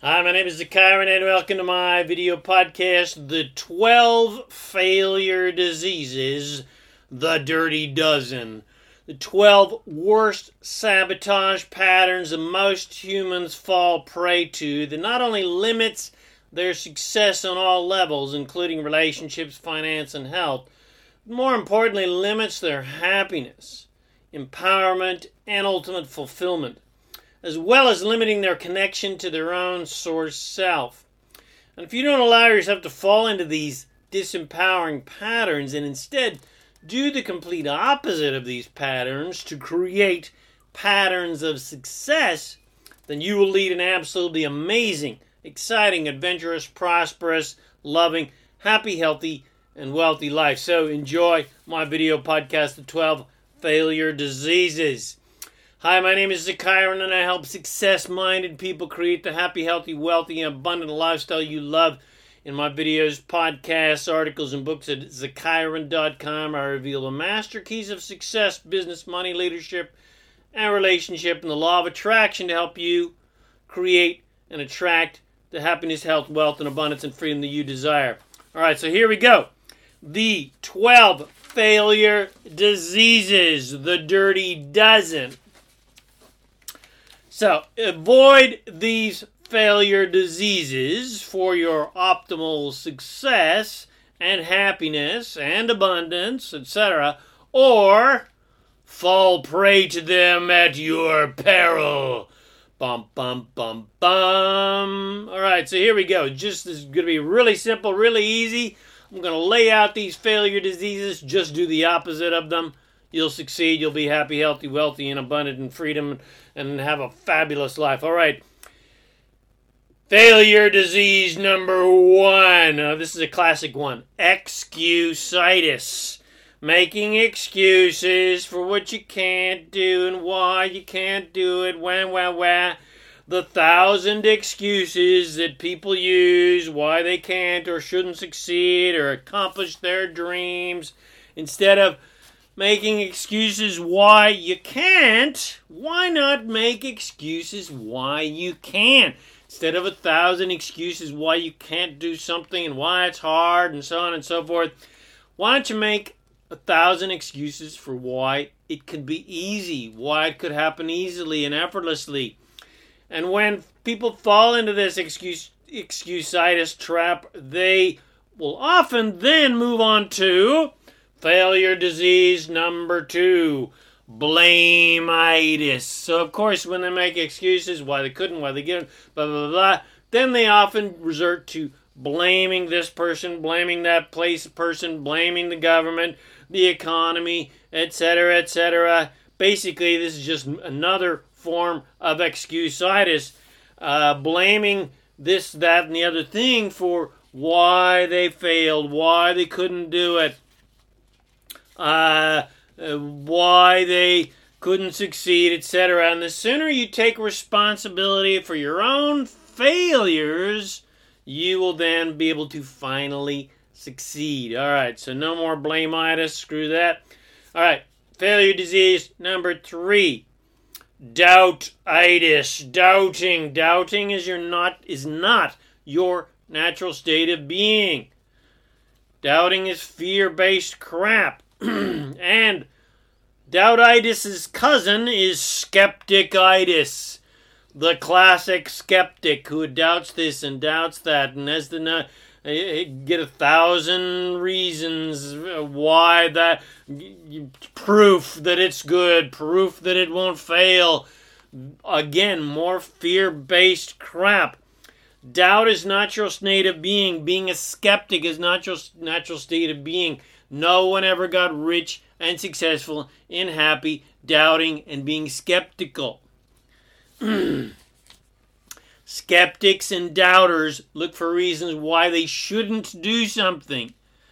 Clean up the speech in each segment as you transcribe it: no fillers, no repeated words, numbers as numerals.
Hi, my name is Zakaran, and welcome to my video podcast, The 12 Failure Diseases, The Dirty Dozen. The 12 worst sabotage patterns that most humans fall prey to that not only limits their success on all levels, including relationships, finance, and health, but more importantly, limits their happiness, empowerment, and ultimate fulfillment, as well as limiting their connection to their own source self. And if you don't allow yourself to fall into these disempowering patterns and instead do the complete opposite of these patterns to create patterns of success, then you will lead an absolutely amazing, exciting, adventurous, prosperous, loving, happy, healthy, and wealthy life. So enjoy my video podcast, The 12 Failure Diseases. Hi, my name is Zakaran, and I help success-minded people create the happy, healthy, wealthy, and abundant lifestyle you love. In my videos, podcasts, articles, and books at Zakaran.com, I reveal the master keys of success, business, money, leadership, and relationship, and the law of attraction to help you create and attract the happiness, health, wealth, and abundance and freedom that you desire. All right, so here we go. The 12 failure diseases, the dirty dozen. So, avoid these failure diseases for your optimal success and happiness and abundance, etc., or fall prey to them at your peril. Bum, bum, bum, bum. All right, so here we go. This is going to be really simple, really easy. I'm going to lay out these failure diseases. Just do the opposite of them. You'll succeed. You'll be happy, healthy, wealthy, and abundant in freedom and have a fabulous life. All right. Failure disease number 1. This is a classic one. Excusitis. Making excuses for what you can't do and why you can't do it. When. The 1,000 excuses that people use why they can't or shouldn't succeed or accomplish their dreams. Instead of making excuses why you can't, why not make excuses why you can? Instead of 1,000 excuses why you can't do something and why it's hard and so on and so forth, why don't you make 1,000 excuses for why it could be easy, why it could happen easily and effortlessly? And when people fall into this excusitis trap, they will often then move on to failure disease number 2, blame-itis. So, of course, when they make excuses, why they couldn't, why they didn't, blah, blah, blah, then they often resort to blaming this person, blaming that person, blaming the government, the economy, etc., etc. Basically, this is just another form of excusitis, blaming this, that, and the other thing for why they failed, why they couldn't do it, why they couldn't succeed, etc. And the sooner you take responsibility for your own failures, you will then be able to finally succeed. All right, so no more blame-itis. Screw that. All right, failure disease number 3, doubt-itis. Doubting is not your natural state of being. Doubting is fear-based crap. And doubt-itis' cousin is skeptic-itis. The classic skeptic who doubts this and doubts that and has to get 1,000 reasons why that, proof that it's good, proof that it won't fail. Again, more fear-based crap. Doubt is not your state of being. Being a skeptic is not your natural state of being. No one ever got rich and successful and happy doubting and being skeptical. Skeptics and doubters look for reasons why they shouldn't do something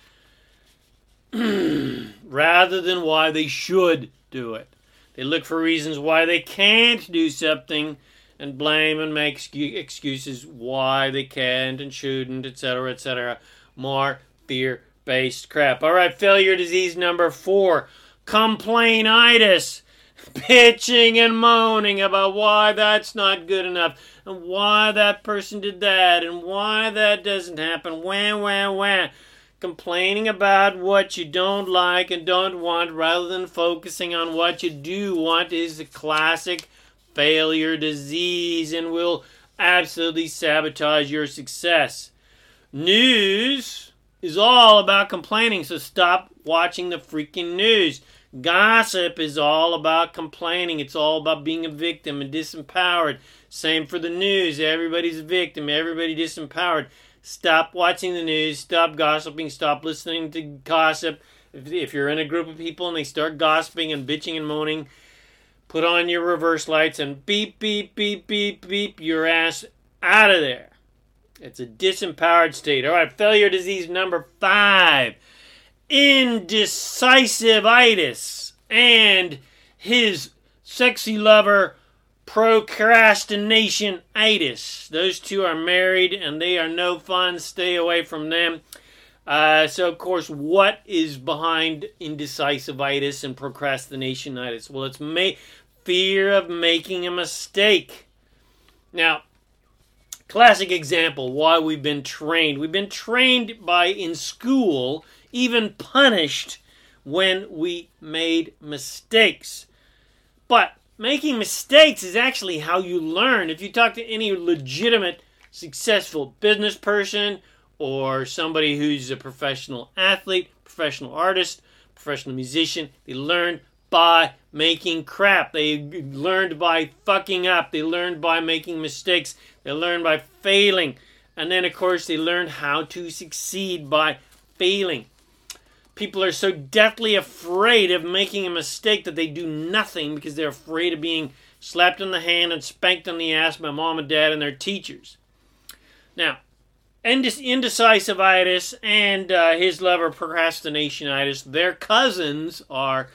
rather than why they should do it. They look for reasons why they can't do something and blame and make excuses why they can't and shouldn't, etc., etc. More fear-based crap. All right, failure disease number 4, complainitis. bitching and moaning about why that's not good enough, and why that person did that, and why that doesn't happen, wah. Complaining about what you don't like and don't want rather than focusing on what you do want is a classic failure disease and will absolutely sabotage your success. News is all about complaining, so stop watching the freaking news. Gossip is all about complaining. It's all about being a victim and disempowered. Same for the news. Everybody's a victim. Everybody disempowered. Stop watching the news. Stop gossiping. Stop listening to gossip. If you're in a group of people and they start gossiping and bitching and moaning, put on your reverse lights and beep, beep, beep, beep, beep your ass out of there. It's a disempowered state. All right, failure disease number 5. Indecisivitis and his sexy lover procrastinationitis. Those two are married and they are no fun. Stay away from them. So, of course, what is behind indecisivitis and procrastinationitis? Well, it's fear of making a mistake. Now, classic example why we've been trained. We've been trained in school, even punished when we made mistakes. But making mistakes is actually how you learn. If you talk to any legitimate, successful business person or somebody who's a professional athlete, professional artist, professional musician, they learn by making crap. They learned by fucking up. They learned by making mistakes. They learned by failing. And then, of course, they learned how to succeed by failing. People are so deathly afraid of making a mistake that they do nothing because they're afraid of being slapped on the hand and spanked on the ass by mom and dad and their teachers. Now, indecisivitis and his lover procrastinationitis, their cousins are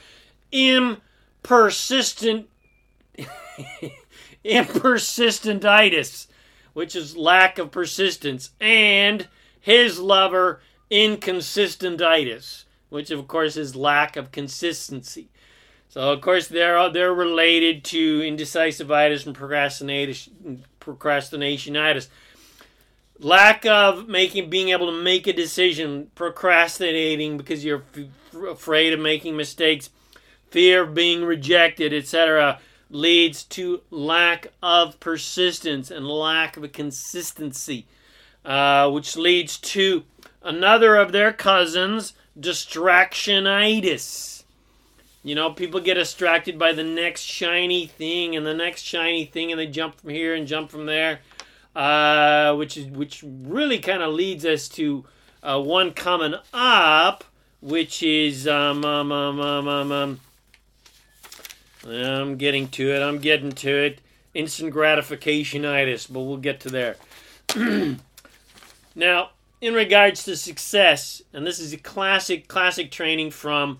impersistentitis, which is lack of persistence, and his lover inconsistentitis, which of course is lack of consistency. So of course they're related to indecisivitis and procrastinationitis. Lack of being able to make a decision, procrastinating because you're afraid of making mistakes, fear of being rejected, etc., leads to lack of persistence and lack of consistency, which leads to another of their cousins, distractionitis. You know, people get distracted by the next shiny thing and the next shiny thing, and they jump from here and jump from there, which really kind of leads us to one coming up, which is I'm getting to it. Instant gratificationitis, but we'll get to there. Now, in regards to success, and this is a classic training from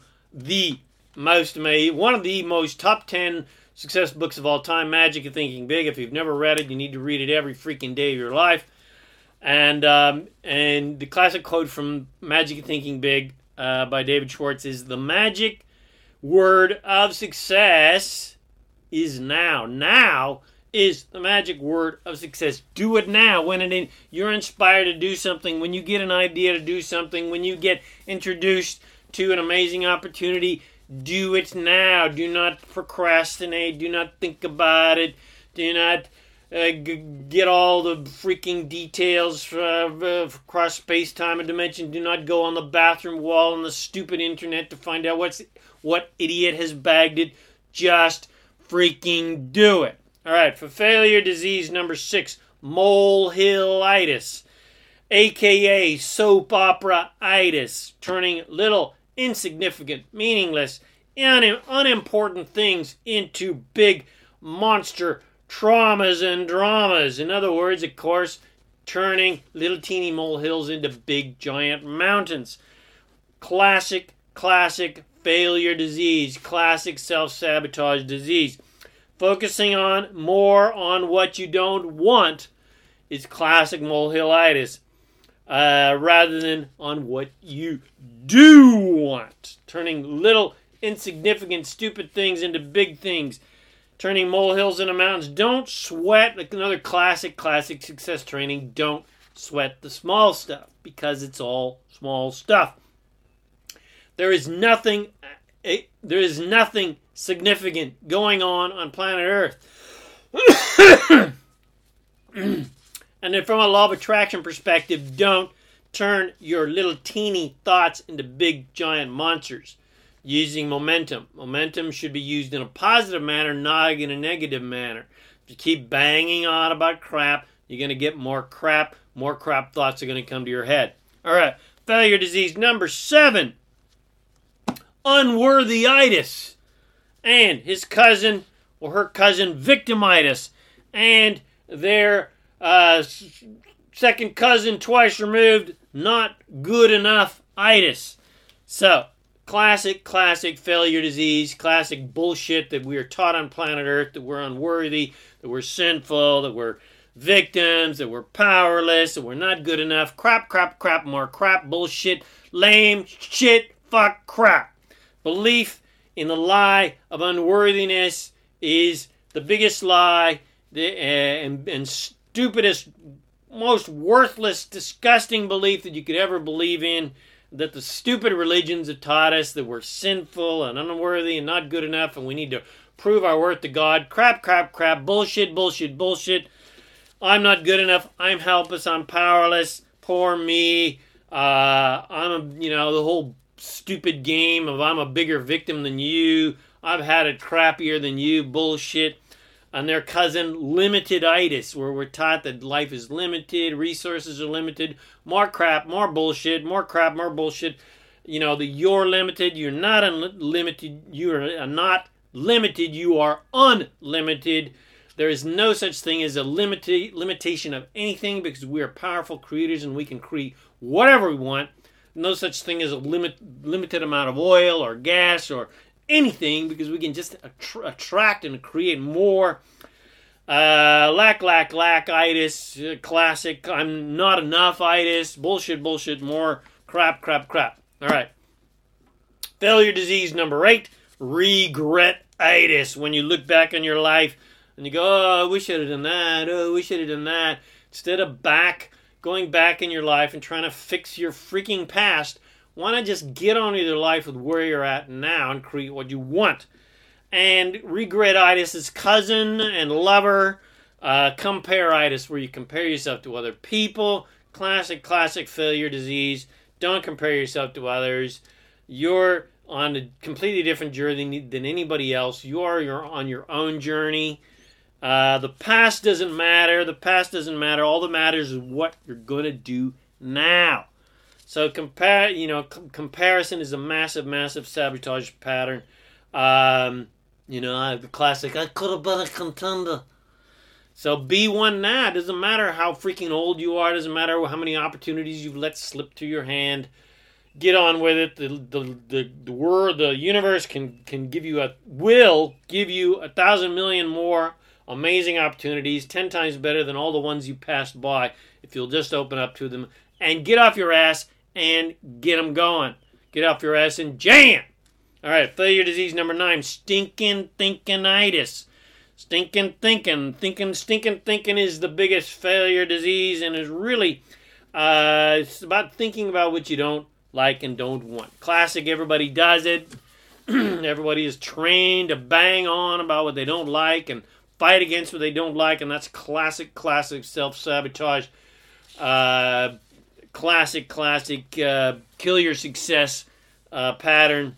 one of the most top 10 success books of all time, Magic of Thinking Big. If you've never read it, you need to read it every freaking day of your life. And the classic quote from Magic of Thinking Big by David Schwartz is, "The magic word of success is now." Now is the magic word of success. Do it now. When you're inspired to do something, when you get an idea to do something, when you get introduced to an amazing opportunity, do it now. Do not procrastinate. Do not think about it. Do not get all the freaking details across space, time, and dimension. Do not go on the bathroom wall on the stupid internet to find out what idiot has bagged it. Just freaking do it. All right, for failure disease number 6, molehillitis, a.k.a. soap opera-itis, turning little, insignificant, meaningless, unimportant things into big monster traumas and dramas. In other words, of course, turning little teeny molehills into big giant mountains. Classic failure disease, classic self-sabotage disease. Focusing more on what you don't want is classic molehillitis, rather than on what you do want. Turning little insignificant, stupid things into big things, turning molehills into mountains. Don't sweat, like another classic success training, don't sweat the small stuff, because it's all small stuff. There is nothing significant going on planet Earth. And then from a law of attraction perspective, don't turn your little teeny thoughts into big giant monsters using momentum. Momentum should be used in a positive manner, not in a negative manner. If you keep banging on about crap, you're going to get more crap. More crap thoughts are going to come to your head. All right, failure disease number 7. Unworthyitis. And his cousin or her cousin victimitis. And their second cousin twice removed, not good enough itis. So, classic failure disease, classic bullshit that we are taught on planet Earth, that we're unworthy, that we're sinful, that we're victims, that we're powerless, that we're not good enough. Crap, more crap, bullshit, lame, shit, fuck, crap. Belief in the lie of unworthiness is the biggest lie and stupidest, most worthless, disgusting belief that you could ever believe in, that the stupid religions have taught us that we're sinful and unworthy and not good enough and we need to prove our worth to God. Crap, bullshit. I'm not good enough. I'm helpless. I'm powerless. Poor me. The whole stupid game of I'm a bigger victim than you. I've had it crappier than you. Bullshit. And their cousin limiteditis, where we're taught that life is limited, resources are limited, more crap, more bullshit, more crap, more bullshit. That you're limited, you're not unlimited, you are not limited, you are unlimited. There is no such thing as a limitation of anything, because we are powerful creators and we can create whatever we want. No such thing as a limited amount of oil or gas or anything, because we can just attract and create more. Lackitis, classic. I'm not enough-itis. Bullshit, more crap. All right. Failure disease number 8, regret-itis. When you look back on your life and you go, oh, we should have done that. Oh, we should have done that. Instead of going back in your life and trying to fix your freaking past, why not just get on with your life with where you're at now and create what you want? And regretitis is cousin and lover. Compareitis, where you compare yourself to other people. Classic failure disease. Don't compare yourself to others. You're on a completely different journey than anybody else. You're on your own journey. The past doesn't matter. All that matters is what you're going to do now. So comparison is a massive sabotage pattern. The classic, I could have been a contender. So be one now. It doesn't matter how freaking old you are. It doesn't matter how many opportunities you've let slip through your hand. Get on with it. The world, the universe will give you 1,000 million more amazing opportunities, 10 times better than all the ones you passed by, if you'll just open up to them and get off your ass and get them going. Get off your ass and jam. All right, failure disease number 9, stinking thinkinitis. Stinking thinking is the biggest failure disease, and is really it's about thinking about what you don't like and don't want. Classic, everybody does it. Everybody is trained to bang on about what they don't like and fight against what they don't like, and that's classic self-sabotage. Classic kill your success pattern.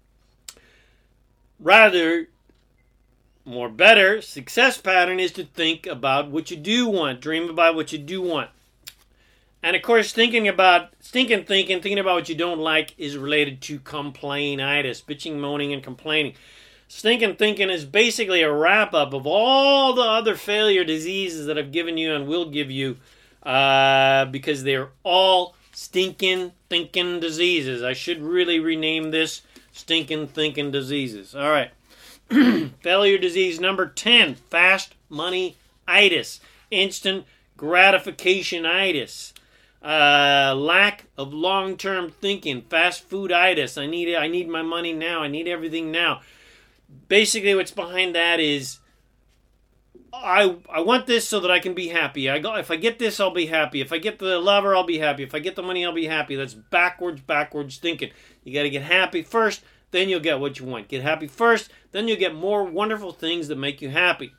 Better success pattern is to think about what you do want. Dream about what you do want. And of course, thinking about what you don't like is related to complainitis, bitching, moaning, and complaining. Stinking thinking is basically a wrap-up of all the other failure diseases that I've given you and will give you, because they're all stinking thinking diseases. I should really rename this stinking thinking diseases. All right. Failure disease number 10, fast money-itis, instant gratification-itis. Lack of long-term thinking, fast food-itis. I need my money now. I need everything now. Basically, what's behind that is I want this so that I can be happy. If I get this, I'll be happy. If I get the lover, I'll be happy. If I get the money, I'll be happy. That's backwards thinking. You got to get happy first, then you'll get what you want. Get happy first, then you'll get more wonderful things that make you happy.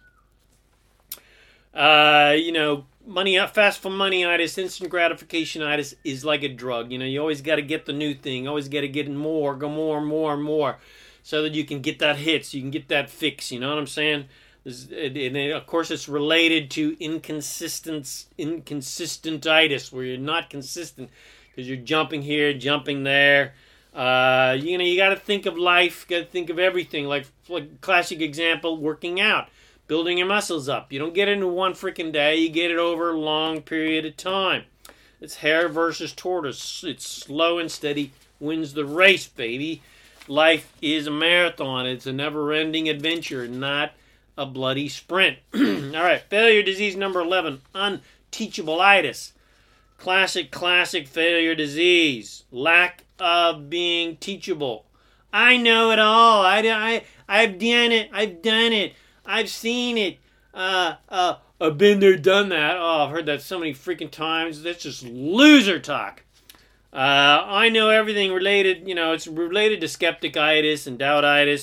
Fast for money-itis, instant gratification-itis is like a drug. You always got to get the new thing. Always got to get more, go more, so that you can get that hit, so you can get that fix. You know what I'm saying? And of course, it's related to inconsistentitis, where you're not consistent because you're jumping here, jumping there. You got to think of life, got to think of everything. Like classic example, working out, building your muscles up. You don't get it in one freaking day. You get it over a long period of time. It's hare versus tortoise. It's slow and steady wins the race, baby. Life is a marathon. It's a never-ending adventure, not a bloody sprint. All right, failure disease number 11, unteachable-itis. Classic failure disease. Lack of being teachable. I know it all. I've done it. I've seen it. I've been there, done that. Oh, I've heard that so many freaking times. That's just loser talk. I know everything related. It's related to skeptic-itis and doubt-itis.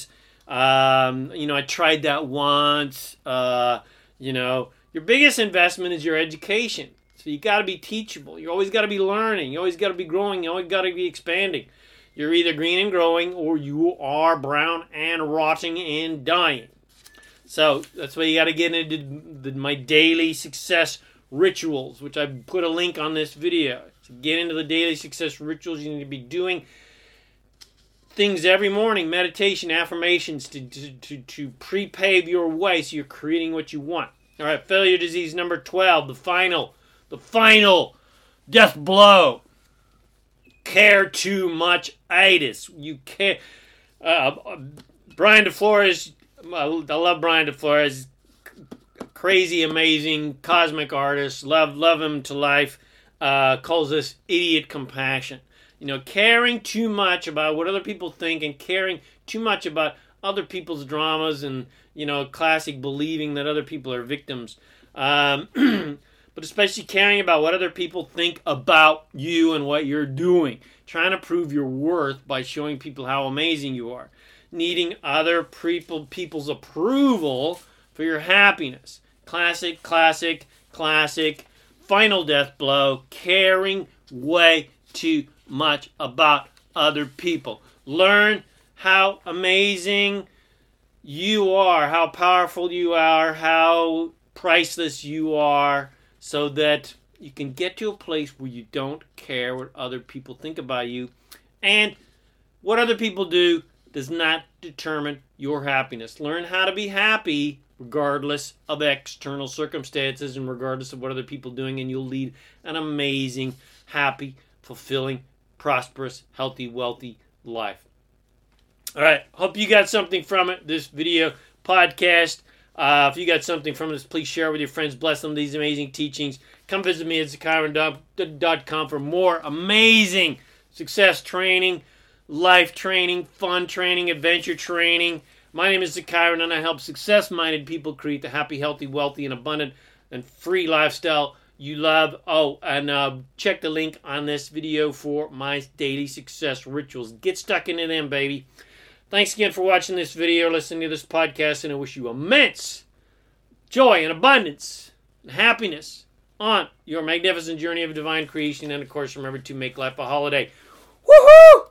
I tried that once. Your biggest investment is your education. So you got to be teachable. You always got to be learning. You always got to be growing. You always got to be expanding. You're either green and growing, or you are brown and rotting and dying. So that's why you got to get into my daily success rituals, which I put a link on this video. To get into the daily success rituals, you need to be doing things every morning, meditation, affirmations to pre-pave your way so you're creating what you want. All right, failure disease number 12, the final death blow. Care too much itis. You care. Brian DeFlores, I love Brian DeFlores, crazy, amazing, cosmic artist. Love him to life. Calls this idiot compassion. Caring too much about what other people think and caring too much about other people's dramas and, classic believing that other people are victims. But especially caring about what other people think about you and what you're doing. Trying to prove your worth by showing people how amazing you are. Needing other people's approval for your happiness. Classic. Final death blow. Caring way too much about other people. Learn how amazing you are, how powerful you are, how priceless you are, so that you can get to a place where you don't care what other people think about you. And what other people do does not determine your happiness. Learn how to be happy regardless of external circumstances and regardless of what other people are doing, and you'll lead an amazing, happy, fulfilling, prosperous, healthy, wealthy life. All right, hope you got something from it, this video podcast. If you got something from this, please share with your friends. Bless them with these amazing teachings. Come visit me at ZaKaiRan.com for more amazing success training, life training, fun training, adventure training. My name is ZaKaiRan, and I help success-minded people create the happy, healthy, wealthy, and abundant and free lifestyle you love. Oh, and check the link on this video for my daily success rituals. Get stuck into them, baby. Thanks again for watching this video, listening to this podcast, and I wish you immense joy and abundance and happiness on your magnificent journey of divine creation. And, of course, remember to make life a holiday. Woohoo!